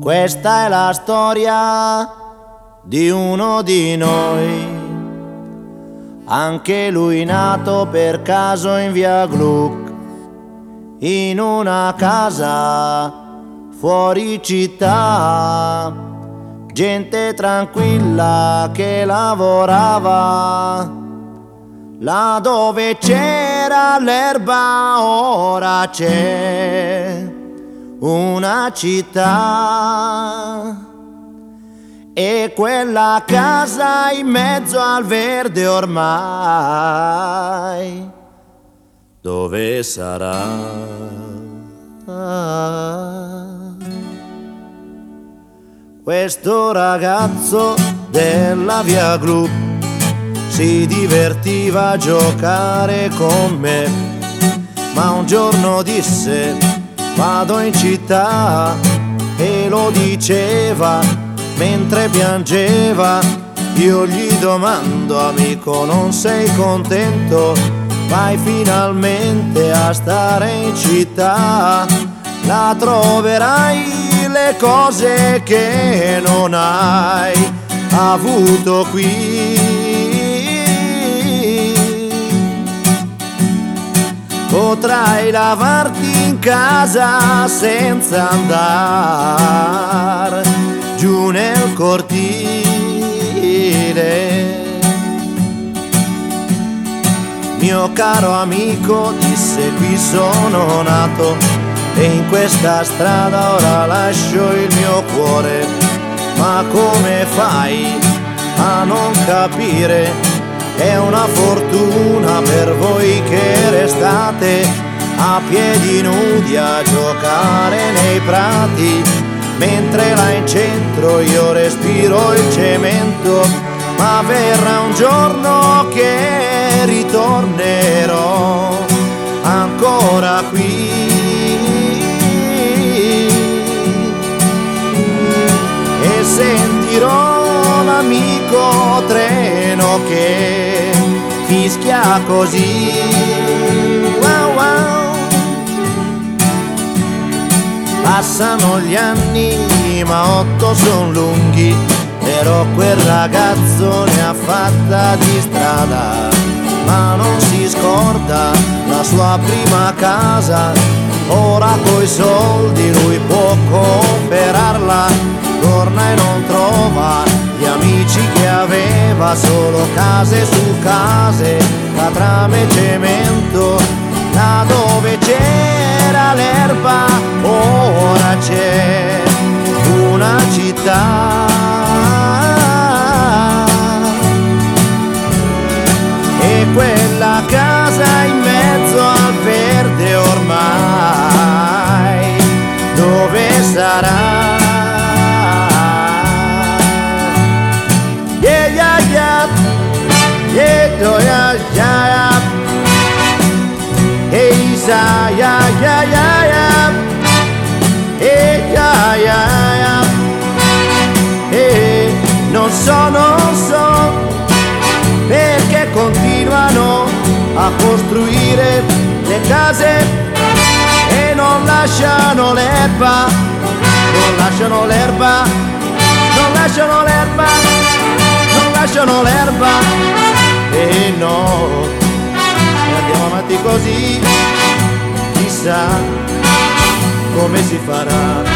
Questa è la storia di uno di noi, anche lui nato per caso in via Gluck, in una casa fuori città, gente tranquilla che lavorava. Là dove c'era l'erba ora c'è una città, e quella casa in mezzo al verde ormai dove sarà? Questo ragazzo della via Gluck si divertiva a giocare con me, ma un giorno disse: vado in città, e lo diceva mentre piangeva. Io gli domando: amico, non sei contento? Vai finalmente a stare in città, là troverai le cose che non hai avuto qui. Potrai lavarti in casa senza andare giù nel cortile. Mio caro amico, disse, qui sono nato e in questa strada ora lascio il mio cuore. Ma come fai a non capire? È una fortuna per voi che restate a piedi nudi a giocare nei prati, mentre là in centro io respiro il cemento. Ma verrà un giorno che ritornerò ancora qui, e sentirò l'amico treno che fischia così. Wow, wow. Passano gli anni ma 8 son lunghi, però quel ragazzo ne ha fatta di strada, ma non si scorda la sua prima casa. Ora coi soldi lui può comprarla, torna e non trova gli amici che aveva, solo case su case, catrame e cemento. Là dove c'era l'erba ora c'è una città, e quella casa in mezzo al verde ormai dove sarà? Yeah, yeah, yeah, yeah, oh, yeah, yeah, yeah. Hey, yeah, yeah, yeah, yeah. Hey, yeah, yeah, yeah. Hey, non so perché continuano a costruire le case e non lasciano l'erba, non lasciano l'erba, non lasciano l'erba, non lasciano l'erba. E no, e andiamo avanti così, chissà come si farà.